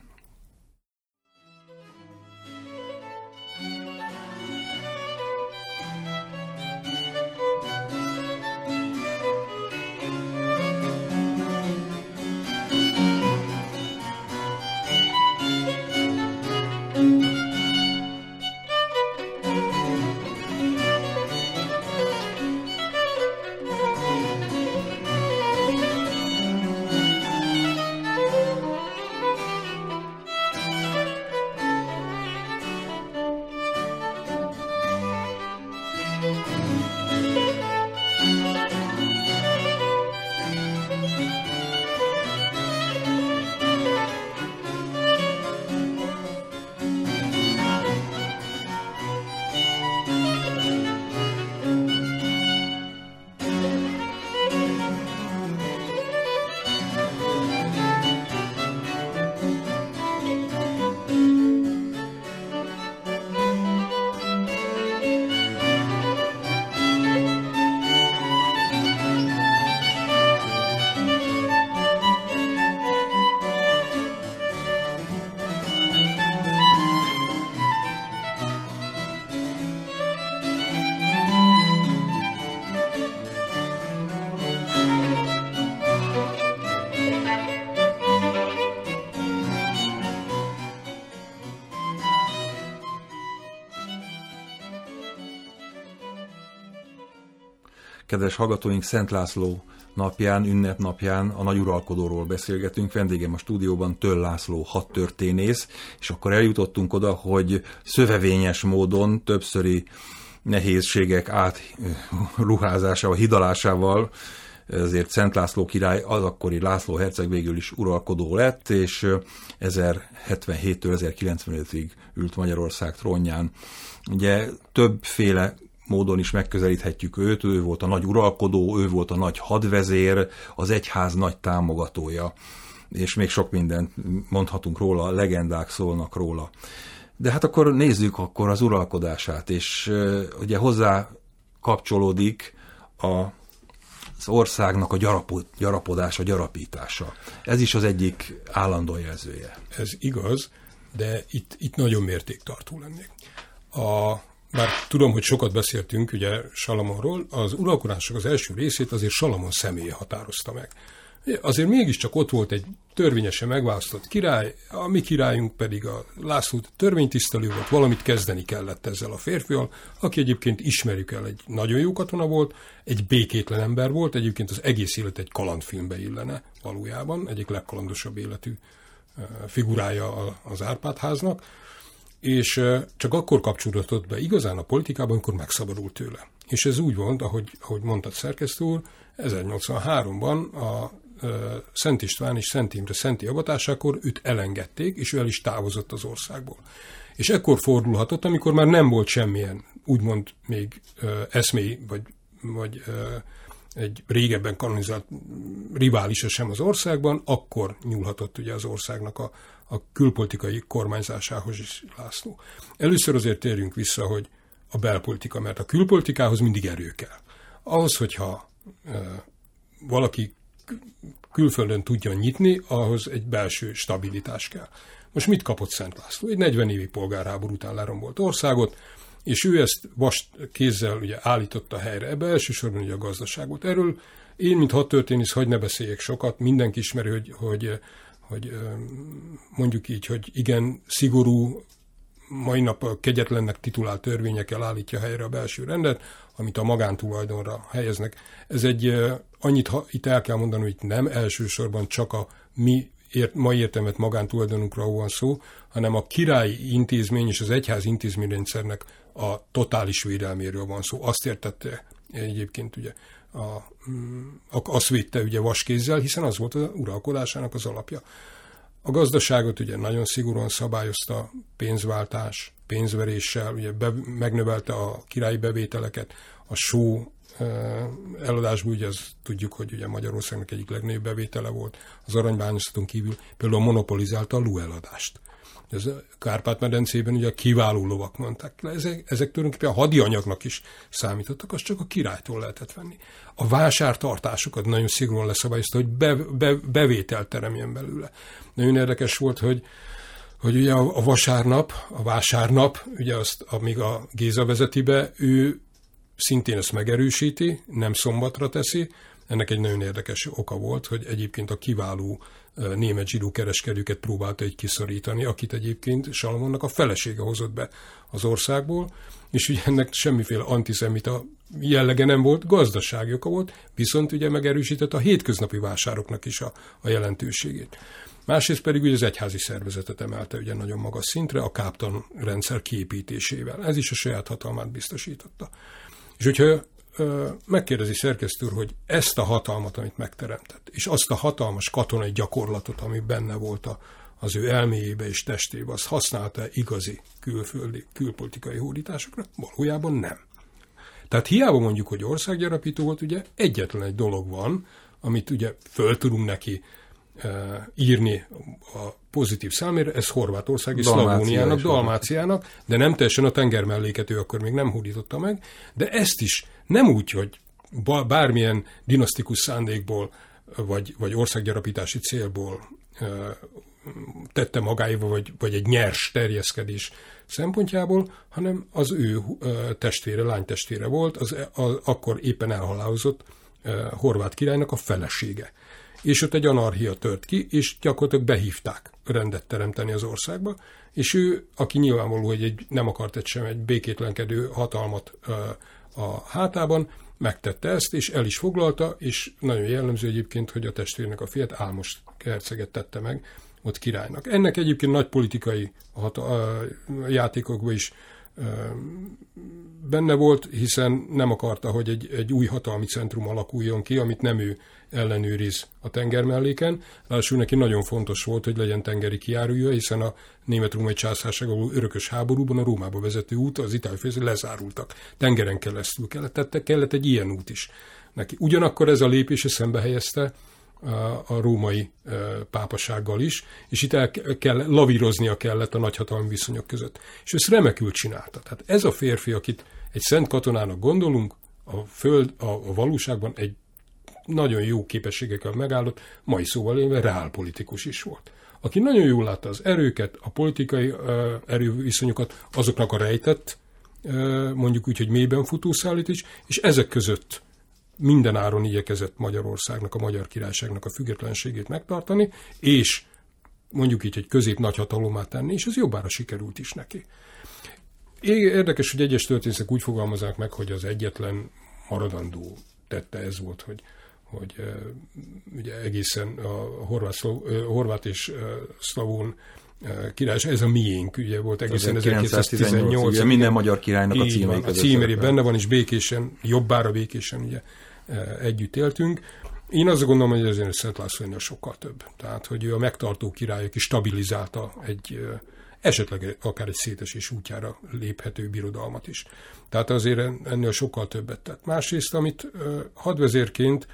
S2: Kedves hallgatóink, Szent László napján, ünnepnapján a nagy uralkodóról beszélgetünk. Vendégem a stúdióban Töll László hadtörténész, és akkor eljutottunk oda, hogy szövevényes módon többszöri nehézségek átruházásával, hidalásával ezért Szent László király, az akkori László herceg végül is uralkodó lett, és 1077-től 1095-ig ült Magyarország trónján. Ugye többféle módon is megközelíthetjük őt, ő volt a nagy uralkodó, ő volt a nagy hadvezér, az egyház nagy támogatója, és még sok mindent mondhatunk róla, legendák szólnak róla. De hát akkor nézzük akkor az uralkodását, és ugye hozzá kapcsolódik az országnak a gyarapodása, gyarapítása. Ez is az egyik állandó jelzője.
S3: Ez igaz, de itt nagyon mértéktartó lennék. Bár tudom, hogy sokat beszéltünk ugye Salamonról, az uralkodások az első részét azért Salamon személye határozta meg. Azért mégiscsak ott volt egy törvényesen megválasztott király, a mi királyunk pedig a László törvénytisztelő volt, valamit kezdeni kellett ezzel a férfival, aki egyébként ismerjük el, egy nagyon jó katona volt, egy békétlen ember volt, egyébként az egész élet egy kalandfilmbe illene valójában, egyik legkalandosabb életű figurája az Árpád-háznak, és csak akkor kapcsolódott be igazán a politikában, amikor megszabadult tőle. És ez úgy volt, ahogy mondtad, szerkesztő úr, 1083-ban a Szent István és Szent Imre szenti avatásakor őt elengedték, és ő el is távozott az országból. És ekkor fordulhatott, amikor már nem volt semmilyen, úgymond még eszmély, vagy egy régebben kanonizált riválisa sem az országban, akkor nyúlhatott ugye az országnak a külpolitikai kormányzásához is László. Először azért térjünk vissza, hogy a belpolitika, mert a külpolitikához mindig erő kell. Ahhoz, hogyha valaki külföldön tudjon nyitni, ahhoz egy belső stabilitás kell. Most mit kapott Szent László? Egy 40 évi polgárháború után lerombolt országot, és ő ezt vast kézzel ugye állította helyre. Ebbe elsősorban ugye a gazdaságot. Erről én, mint hadtörténész, hadd ne beszéljek sokat, mindenki ismeri, hogy mondjuk így, hogy igen, szigorú, mai nap a kegyetlennek titulált törvényekkel állítja helyre a belső rendet, amit a magántulajdonra helyeznek. Ez annyit itt el kell mondani, hogy nem elsősorban csak a mi mai értelmet magántulajdonunkra van szó, hanem a királyi intézmény és az egyház intézményrendszernek a totális védelméről van szó. Azt értette egyébként ugye azt védte ugye vaskézzel, hiszen az volt az uralkodásának az alapja. A gazdaságot ugye nagyon szigorúan szabályozta, pénzváltás, pénzveréssel, ugye megnövelte a királyi bevételeket, a só eladásból, ugye azt tudjuk, hogy ugye Magyarországnak egyik legnagyobb bevétele volt, az aranybányászaton kívül például monopolizálta a ló eladást. Ez a Kárpát-medencében ugye a kiváló lovak mondták le, ezek tulajdonképpen a hadianyagnak is számítottak, azt csak a királytól lehetett venni. A vásártartásokat nagyon szigorúan leszabályozta, hogy bevételt teremjen belőle. Nagyon érdekes volt, hogy ugye a vásárnap, ugye azt, amíg a Géza vezeti be, ő szintén ezt megerősíti, nem szombatra teszi. Ennek egy nagyon érdekes oka volt, hogy egyébként a kiváló német zsidó kereskedőket próbálta így kiszorítani, akit egyébként Salamonnak a felesége hozott be az országból, és ugye ennek semmiféle antiszemita jellege nem volt, gazdasági oka volt, viszont ugye megerősített a hétköznapi vásároknak is a jelentőségét. Másrészt pedig ugye az egyházi szervezetet emelte ugye nagyon magas szintre a káptalan rendszer kiépítésével. Ez is a saját hatalmát biztosította. És hogyha megkérdezi szerkesztő úr, hogy ezt a hatalmat, amit megteremtett, és azt a hatalmas katonai gyakorlatot, ami benne volt az ő elméjébe és testébe, azt használta igazi külpolitikai hódításokra? Valójában nem. Tehát hiába mondjuk, hogy országgyarapító volt, ugye egyetlen egy dolog van, amit ugye föl tudunk neki írni a pozitív számére, ez Horvátország és Szlavóniának, Dalmáciának, de nem teljesen a tengermelléket ő akkor még nem hódította meg, de ezt is nem úgy, hogy bármilyen dinasztikus szándékból, vagy országgyarapítási célból tette magáéva, vagy egy nyers terjeszkedés szempontjából, hanem az ő testvére, lánytestvére volt, az akkor éppen elhalálozott horvát királynak a felesége. És ott egy anarchia tört ki, és gyakorlatilag behívták rendet teremteni az országba, és ő, aki nyilvánvaló, hogy nem akart sem egy békétlenkedő hatalmat a hátában, megtette ezt, és el is foglalta, és nagyon jellemző egyébként, hogy a testvérnek a fiát, Álmos herceget tette meg ott királynak. Ennek egyébként nagy politikai játékokban is benne volt, hiszen nem akarta, hogy egy új hatalmi centrum alakuljon ki, amit nem ő ellenőriz a tengermelléken. Ráadásul neki nagyon fontos volt, hogy legyen tengeri kijárója, hiszen a Német-római Császársággal való örökös háborúban a Rómába vezető út, az itáliai félsziget lezárultak. Tengeren keresztül kellett egy ilyen út is neki. Ugyanakkor ez a lépés szembe helyezte a római pápasággal is, és itt lavíroznia kellett a nagyhatalmi viszonyok között. És ezt remekül csinálta. Tehát ez a férfi, akit egy szent katonának gondolunk, a valóságban egy nagyon jó képességekkel megállott, mai szóval élve reálpolitikus is volt. Aki nagyon jól látta az erőket, a politikai erőviszonyokat, azoknak a rejtett, mondjuk úgy, hogy mélyben futószállít is, és ezek között minden áron igyekezett Magyarországnak, a Magyar Királyságnak a függetlenségét megtartani, és mondjuk így egy közép-nagyhatalommá tenni, és ez jobbára sikerült is neki. Érdekes, hogy egyes történészek úgy fogalmazzák meg, hogy az egyetlen maradandó tette ez volt, hogy ugye egészen a horvát és szlavón királyság, ez a miénk, ugye volt egészen 1918.
S2: Ugye minden magyar királynak a címei
S3: között. A címeri benne van, és békésen, jobbára békésen ugye együtt éltünk. Én azt gondolom, hogy azért Szent Lászlónél sokkal több. Tehát, hogy ő a megtartó király, aki stabilizálta esetleg akár egy szétesés útjára léphető birodalmat is. Tehát azért ennél sokkal többet tett. Másrészt, amit hadvezérként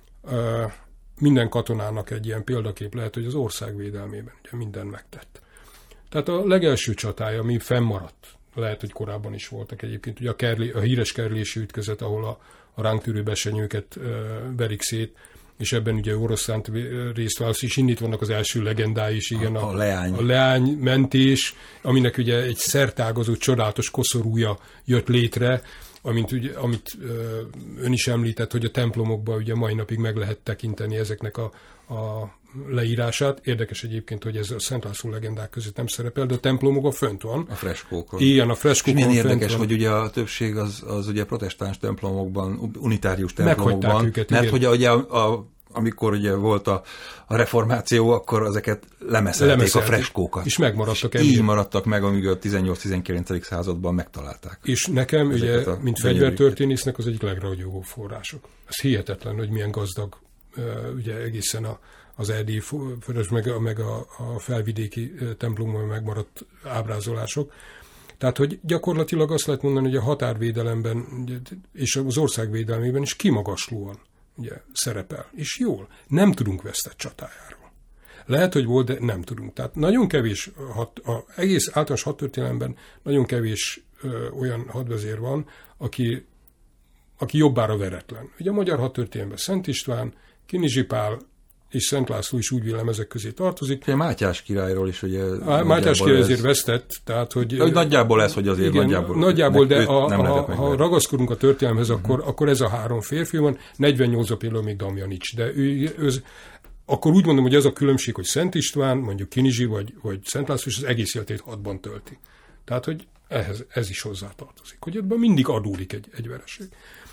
S3: minden katonának egy ilyen példakép lehet, hogy az ország védelmében ugye minden megtett. Tehát a legelső csatája, ami fennmaradt, lehet, hogy korábban is voltak egyébként, ugye a híres kerülési ütközet, ahol a ránktűrő besenyőket verik szét, és ebben ugye oroszlánt részt válasz, és innit vannak az első legendái is, igen,
S2: a leány.
S3: A leány mentés, aminek ugye egy szertágazó, csodálatos koszorúja jött létre, amit ön is említett, hogy a templomokban ugye mai napig meg lehet tekinteni ezeknek a leírását. Érdekes egyébként, hogy ez a Szent László legendák között nem szerepel, de a templomokban fönt van.
S2: A freskókon.
S3: Igen, a freskókon
S2: fönt van. Érdekes, hogy ugye a többség az ugye protestáns templomokban, unitárius templomokban,
S3: őket,
S2: mert hogy ugye amikor ugye volt a reformáció, akkor ezeket lemeszelték a freskókat.
S3: És megmaradtak.
S2: És így maradtak meg, amíg a 18-19. században megtalálták.
S3: És nekem, ugye, mint fegyvertörténésznek az egyik legragyogóbb források. Ez hihetetlen, hogy milyen gazdag, ugye egészen az erdélyi fölös, meg a felvidéki templomban megmaradt ábrázolások. Tehát, hogy gyakorlatilag azt lehet mondani, hogy a határvédelemben és az ország védelmében is kimagaslóan ugye, szerepel. És jól. Nem tudunk vesztett csatájáról. Lehet, hogy volt, de nem tudunk. Tehát nagyon kevés, egész általános hadtörténelemben nagyon kevés olyan hadvezér van, aki jobbára veretlen. Ugye a magyar hadtörténelemben Szent István, Kinizsi Pál és Szent László is úgy vélem ezek közé tartozik.
S2: A Mátyás királyról is ugye...
S3: Mátyás király azért vesztett, tehát hogy...
S2: Nagyjából ez, hogy azért igen,
S3: nagyjából, de ha ragaszkodunk a történelemhez, akkor ez a három férfi van, 48-a például még Damjanics, de akkor úgy mondom, hogy ez a különbség, hogy Szent István, mondjuk Kinizsi vagy Szent László, és az egész életét hadban tölti. Tehát, hogy ez is hozzátartozik, hogy ebben mindig adódik egy vereség.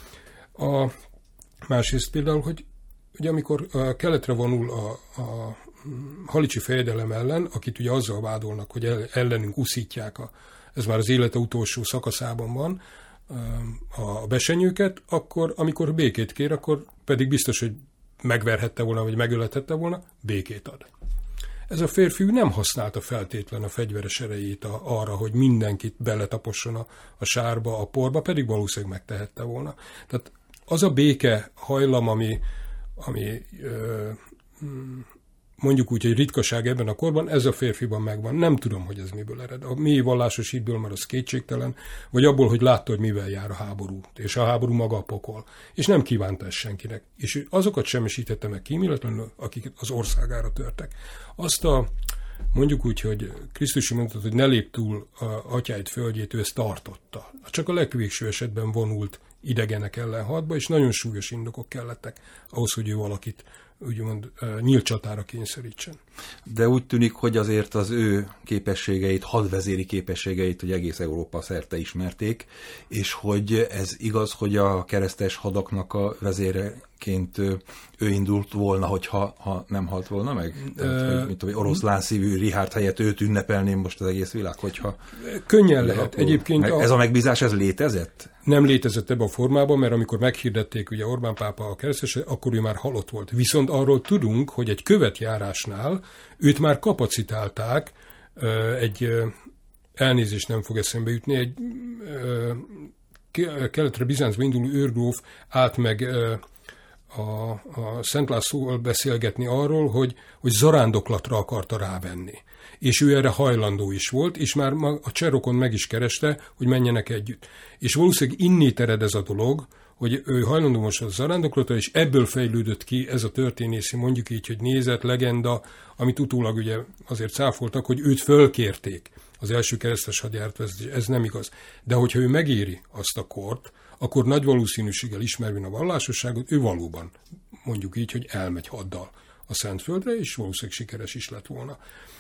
S3: Másrészt például, hogy ugye amikor keletre vonul a halicsi fejedelem ellen, akit ugye azzal vádolnak, hogy ellenünk uszítják, ez már az élete utolsó szakaszában van, a besenyőket, akkor amikor békét kér, akkor pedig biztos, hogy megverhette volna, vagy megölethette volna, békét ad. Ez a férfi nem használta feltétlen a fegyveres erejét arra, hogy mindenkit beletaposson a sárba, a porba, pedig valószínűleg megtehette volna. Tehát az a béke hajlam, ami mondjuk úgy, hogy ritkaság ebben a korban, ez a férfiban megvan. Nem tudom, hogy ez miből ered. A mély vallásos hitből, mert az kétségtelen, vagy abból, hogy látta, hogy mivel jár a háború, és a háború maga a pokol. És nem kívánta ezt senkinek. És azokat semmisítette meg kíméletlenül, akik az országára törtek. Azt mondjuk úgy, hogy Krisztus mondta, hogy ne lép túl atyáid földjét, ő ezt tartotta. Csak a legvégső esetben vonult idegenek ellen hadba, és nagyon súlyos indokok kellettek ahhoz, hogy ő valakit úgymond nyílt csatára kényszerítsen.
S2: De úgy tűnik, hogy azért az ő képességeit, hadvezéri képességeit, hogy egész Európa szerte ismerték, és hogy ez igaz, hogy a keresztes hadaknak a vezéreként ő indult volna, hogyha nem halt volna meg? Tehát, mint hogy oroszlán szívű Richárd helyett őt ünnepelném most az egész világ, hogyha...
S3: Könnyen lehet. Egyébként
S2: ez a megbízás, ez létezett?
S3: Nem létezett ebben a formában, mert amikor meghirdették ugye Orbán pápa a kereszteset, akkor ő már halott volt. Viszont arról tudunk, hogy egy követjárásnál őt már kapacitálták, elnézést nem fog eszembe jutni, egy keletre Bizáncba induló őrgróf állt meg a Szent Lászlóval beszélgetni arról, hogy zarándoklatra akarta rávenni. És ő erre hajlandó is volt, és már a Cserokon meg is kereste, hogy menjenek együtt. És valószínűleg innét ered ez a dolog, hogy ő hajlandó most a zarándoklatra, és ebből fejlődött ki ez a történészi, mondjuk így, hogy nézet, legenda, amit utólag ugye azért cáfoltak, hogy őt fölkérték az első keresztes hadjárat vezetésre. Ez nem igaz. De hogyha ő megéri azt a kort, akkor nagy valószínűséggel ismervén a vallásosságot, ő valóban, mondjuk így, hogy elmegy haddal a Szentföldre, és valószínűleg sikeres is lett volna.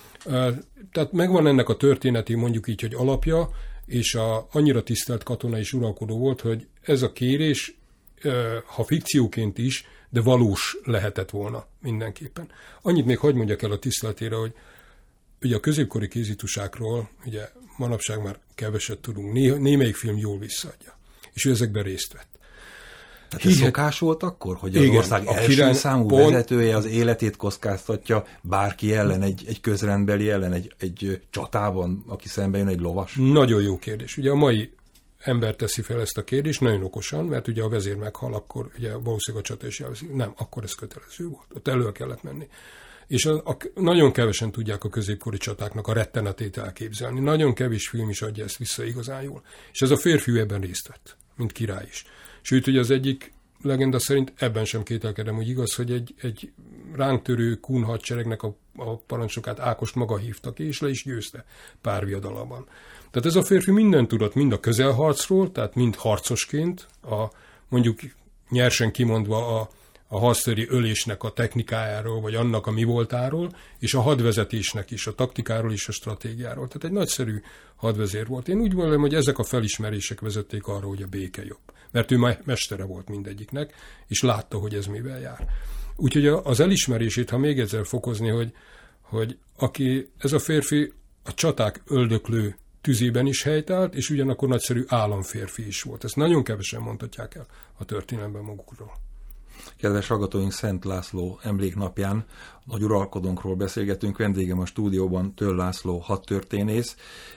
S3: Tehát megvan ennek a történeti, mondjuk így, hogy alapja, és annyira tisztelt katona is uralkodó volt, hogy ez a kérés, ha fikcióként is, de valós lehetett volna mindenképpen. Annyit még hadd mondjak el a tiszteletére, hogy ugye a középkori kézitusákról, ugye manapság már keveset tudunk, némelyik film jól visszaadja, és ő ezekben részt vett.
S2: Tehát ez szokás volt akkor, hogy az ország első számú vezetője az életét kockáztatja bárki ellen, egy közrendbeli ellen, egy csatában, aki szembe jön egy lovas? Nagyon
S3: jó kérdés. Ugye a mai ember teszi fel ezt a kérdést, nagyon okosan, mert ugye a vezér meghal, akkor ugye valószínűleg a csata is jelzik. Nem, akkor ez kötelező volt. Ott elő kellett menni. És nagyon kevesen tudják a középkori csatáknak a rettenetét elképzelni. Nagyon kevés film is adja ezt vissza igazán jól. És ez a férfi ebben részt vett, mint király is. Sőt, ugye az egyik legenda szerint ebben sem kételkedem, hogy igaz, hogy egy ránktörő kun hadseregnek a parancsnokát, Ákost maga hívta ki, és le is győzte pár viadalban. Tehát ez a férfi mindent tudott, mind a közelharcról, tehát mind harcosként, mondjuk nyersen kimondva a harctéri ölésnek a technikájáról, vagy annak a mi voltáról, és a hadvezetésnek is, a taktikáról és a stratégiáról. Tehát egy nagyszerű hadvezér volt. Én úgy gondolom, hogy ezek a felismerések vezették arra, hogy a béke jobb. Mert ő mestere volt mindegyiknek, és látta, hogy ez mivel jár. Úgyhogy az elismerését, ha még egyszer fokozni, hogy ez a férfi a csaták öldöklő tüzében is helytált, és ugyanakkor nagyszerű államférfi is volt. Ezt nagyon kevesen mondhatják el a történelemben magukról.
S2: Kedves hallgatóink, Szent László emléknapján nagy uralkodónkról beszélgetünk, vendégem a stúdióban Töll László hadtörténész,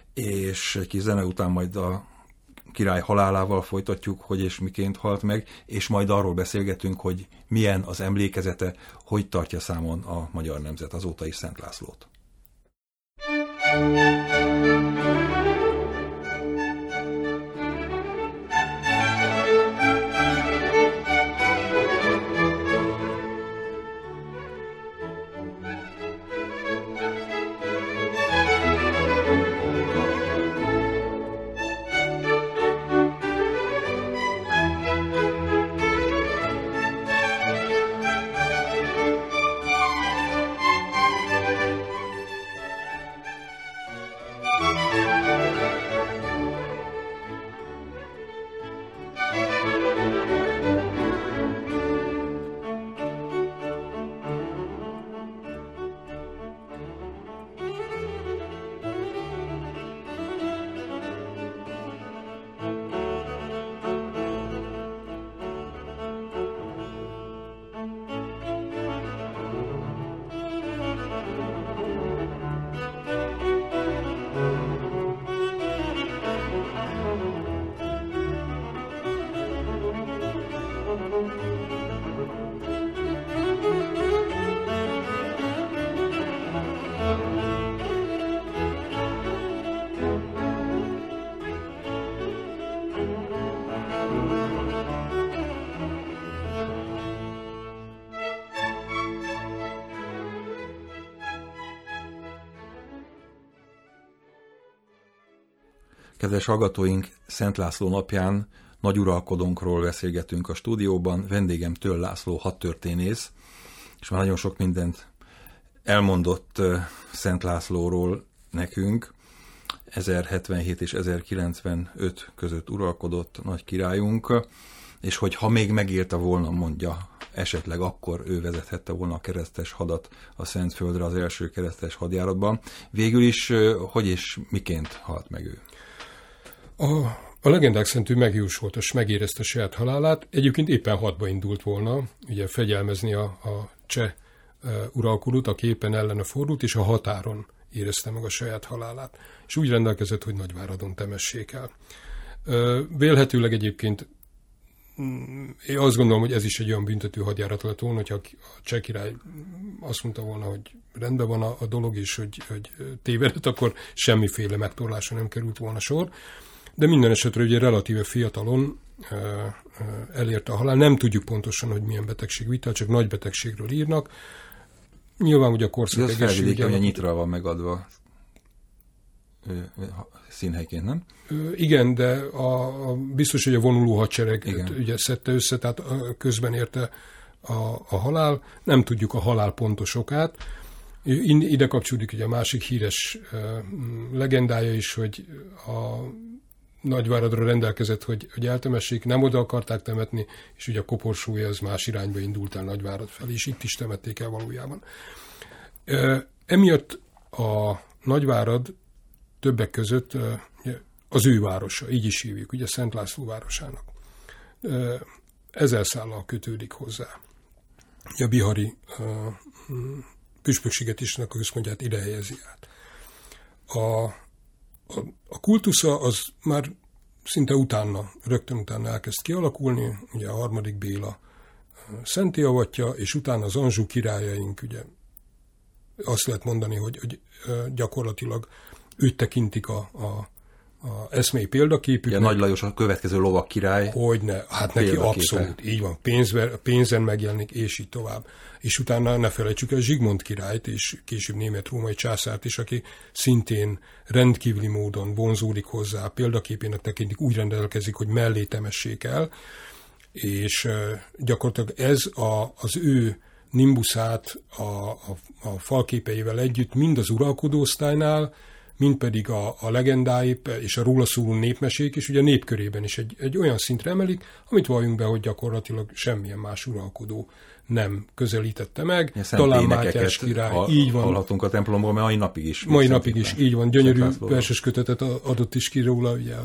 S2: és egy kis zene után majd a király halálával folytatjuk, hogy és miként halt meg, és majd arról beszélgetünk, hogy milyen az emlékezete, hogy tartja számon a magyar nemzet azóta is Szent Lászlót. Kedves hallgatóink, Szent László napján nagy uralkodónkról beszélgetünk a stúdióban, vendégem Töll László hadtörténész, és már nagyon sok mindent elmondott Szent Lászlóról nekünk. 1077 és 1095 között uralkodott nagy királyunk, és hogy ha még megírta volna, mondja, esetleg akkor ő vezethette volna a keresztes hadat a Szentföldre az első keresztes hadjáratban. Végül is hogy és miként halt meg ő?
S3: A legendák szerint ő megjósolta és megérezte saját halálát. Egyébként éppen hadba indult volna, ugye fegyelmezni a cseh uralkodót, aki éppen ellene fordult, és a határon érezte meg a saját halálát. És úgy rendelkezett, hogy Nagyváradon temessék el. Vélhetőleg egyébként én azt gondolom, hogy ez is egy olyan büntető hadjárat lett volna, hogyha a cseh király azt mondta volna, hogy rendben van a dolog, és hogy tévedett, akkor semmiféle megtorlásra nem került volna sor. De minden esetre ugye relatíve fiatalon elérte a halál. Nem tudjuk pontosan, hogy milyen betegség vitte, csak nagy betegségről írnak. Nyilván ugye a korszak
S2: egészségügye... Ez Nyitra van megadva színhelyként, nem?
S3: Igen, de biztos, hogy a vonuló hadsereg ugye szedte össze, tehát közben érte a halál. Nem tudjuk a halál pontos okát. Ide kapcsolódik ugye a másik híres legendája is, hogy a Nagyváradra rendelkezett, hogy eltemessék, nem oda akarták temetni, és ugye a koporsója az más irányba indult el Nagyvárad felé, és itt is temették el valójában. Emiatt a Nagyvárad többek között az ő városa, így is hívjuk, ugye Szent László városának. 1000 szállal kötődik hozzá. A bihari püspökségetisnek a központját ide helyezi át. A kultusza az már szinte rögtön utána elkezd kialakulni, ugye a 3. Béla szenté avatja, és utána az Anjou királyaink, ugye azt lehet mondani, hogy gyakorlatilag őt tekintik a eszmei példaképüknek.
S2: Ugye Nagy Lajos a következő lovak király.
S3: Hogyne, hát neki abszolút, így van, pénzen megjelenik, és így tovább. És utána ne felejtsük el Zsigmond királyt, és később német-római császárt is, aki szintén rendkívüli módon vonzódik hozzá, példaképének tekintik, úgy rendelkezik, hogy mellé temessék el, és gyakorlatilag ez az ő nimbuszát a falképeivel együtt mind az uralkodóosztálynál, mind pedig a legendái és a róla szóló népmesék is ugye a népkörében is egy olyan szintre emelik, amit valljunk be, hogy gyakorlatilag semmilyen más uralkodó nem közelítette meg.
S2: Talán Mátyás király, így van. Hallhatunk a templomból, mert mai napig is.
S3: Mai napig is, így van. Gyönyörű verses kötetet adott is ki róla ugye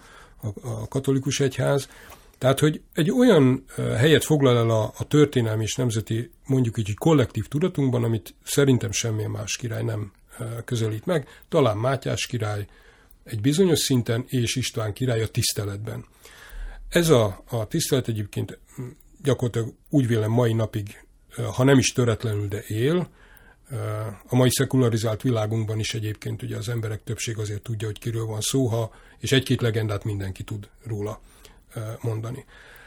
S3: a katolikus egyház. Tehát, hogy egy olyan helyet foglal el a történelmi és nemzeti, mondjuk így, hogy kollektív tudatunkban, amit szerintem semmilyen más király nem közelít meg, talán Mátyás király egy bizonyos szinten, és István király a tiszteletben. Ez a tisztelet egyébként gyakorlatilag úgy vélem mai napig, ha nem is töretlenül, de él. A mai szekularizált világunkban is egyébként ugye az emberek többség azért tudja, hogy kiről van szó, és egy-két legendát mindenki tud róla mondani.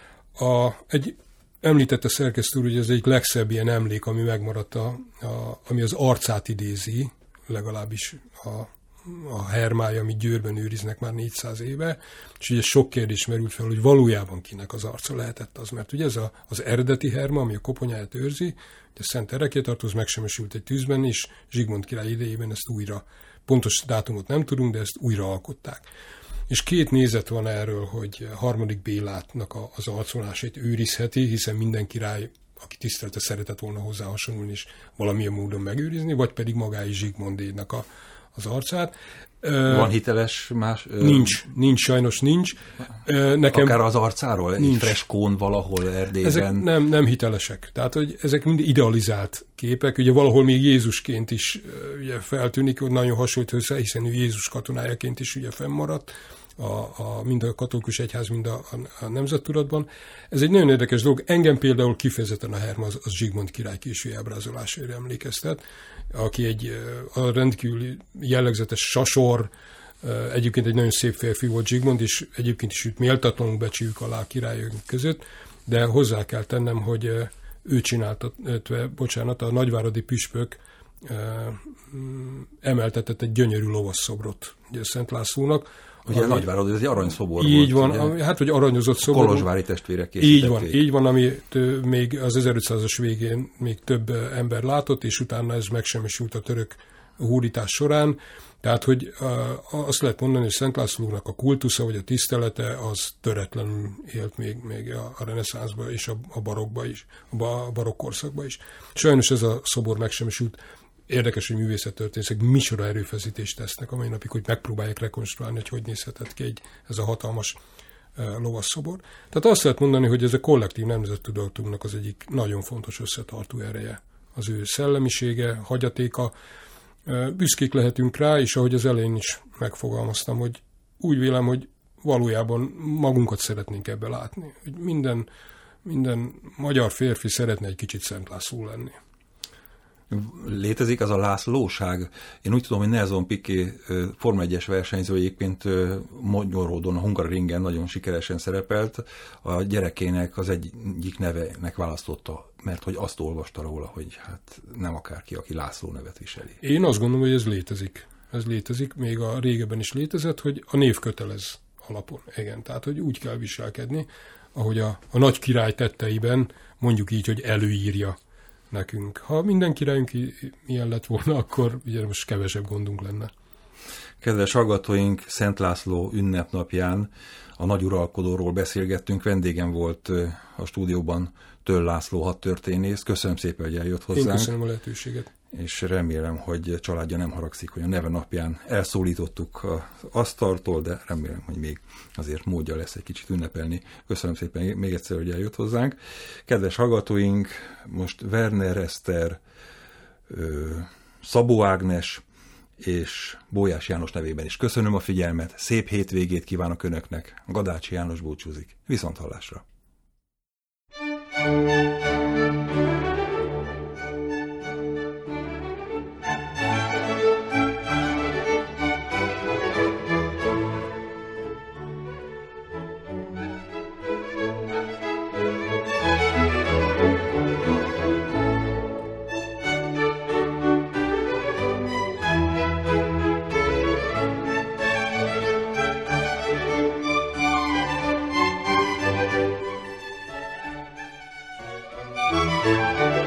S3: Említette szerkesztő úr, hogy ez egyik legszebb ilyen emlék, ami megmaradt, ami az arcát idézi, legalábbis a hermája, amit Győrben őriznek már 400 éve, és ugye sok kérdés merült fel, hogy valójában kinek az arca lehetett az, mert ugye ez az eredeti herma, ami a koponyáját őrzi, de Szent Erekje tartóz, megsemmisült egy tűzben, és Zsigmond király idejében ezt újra, pontos dátumot nem tudunk, de ezt újra alkották. És 2 nézet van erről, hogy 3. Bélátnak az arcvonásait őrizheti, hiszen minden király, aki tisztelte, szeretett volna hozzá hasonlulni, és valamilyen módon megőrizni, vagy pedig magáis Zsigmondénak az arcát.
S2: Van hiteles más?
S3: Nincs, sajnos nincs.
S2: Nekem akár az arcáról? Nincs. Egy freskón valahol Erdélyben?
S3: Ezek nem hitelesek. Tehát, hogy ezek mind idealizált képek. Ugye valahol még Jézusként is ugye feltűnik, hogy nagyon hasonlít hozzá, hiszen ő Jézus katonájaként is ugye fennmaradt. Mind a katolikus egyház, mind a nemzettudatban. Ez egy nagyon érdekes dolog. Engem például kifejezetten a herma az Zsigmond király késői ábrázolására emlékeztet, aki a rendkívül jellegzetes sasor, egyébként egy nagyon szép férfi volt Zsigmond, és egyébként is őt méltatlanul becsüljük alá a királyok között, de hozzá kell tennem, hogy ő csinálta, a nagyváradi püspök emeltetett egy gyönyörű lovasszobrot ugye Szent Lászlónak,
S2: Ugye Nagyvárad, ez egy aranyszobor
S3: így
S2: volt.
S3: Van, hát vagy aranyozott szobor.
S2: Kolozsvári testvérek készítették.
S3: Így van, amit még az 1500-as végén még több ember látott, és utána ez megsemmisült a török hódítás során. Tehát, hogy azt lehet mondani, hogy Szent Lászlónak a kultusza, vagy a tisztelete, az töretlenül élt még a reneszánszban és a barokkban is, a barokk korszakban is. Sajnos ez a szobor megsemmisült. Érdekes, hogy művészettörténészek micsoda erőfeszítést tesznek a mai napig, hogy megpróbálják rekonstruálni, hogy nézhetett ki ez a hatalmas lovasszobor. Tehát azt lehet mondani, hogy ez a kollektív nemzettudatunknak az egyik nagyon fontos összetartó ereje. Az ő szellemisége, hagyatéka. Büszkék lehetünk rá, és ahogy az elején is megfogalmaztam, hogy úgy vélem, hogy valójában magunkat szeretnénk ebbe látni. Hogy minden magyar férfi szeretne egy kicsit Szent László lenni.
S2: Létezik az a Lászlóság? Én úgy tudom, hogy Nelson Piquet Forma 1-es versenyző egyébként Magyaródon, a Hungaroringen nagyon sikeresen szerepelt. A gyerekének az egyik nevenek választotta, mert hogy azt olvasta róla, hogy hát nem akárki, aki László nevet viseli. Én
S3: azt gondolom, hogy ez létezik. Ez létezik, még a régebben is létezett, hogy a név kötelez alapon. Igen, tehát, hogy úgy kell viselkedni, ahogy a nagy király tetteiben, mondjuk így, hogy előírja nekünk. Ha minden királyunk ilyen lett volna, akkor ugye most kevesebb gondunk lenne.
S2: Kedves hallgatóink, Szent László ünnepnapján a nagyuralkodóról beszélgettünk. Vendégem volt a stúdióban Töll László hadtörténész. Köszönöm szépen, hogy eljött hozzánk.
S3: Én köszönöm a lehetőséget.
S2: És remélem, hogy családja nem haragszik, hogy a neve napján elszólítottuk az asztaltól, de remélem, hogy még azért módja lesz egy kicsit ünnepelni. Köszönöm szépen még egyszer, hogy eljött hozzánk. Kedves hallgatóink, most Werner Eszter, Szabó Ágnes és Bójás János nevében is köszönöm a figyelmet, szép hétvégét kívánok Önöknek. Gadácsi János búcsúzik. Viszonthallásra! Thank you.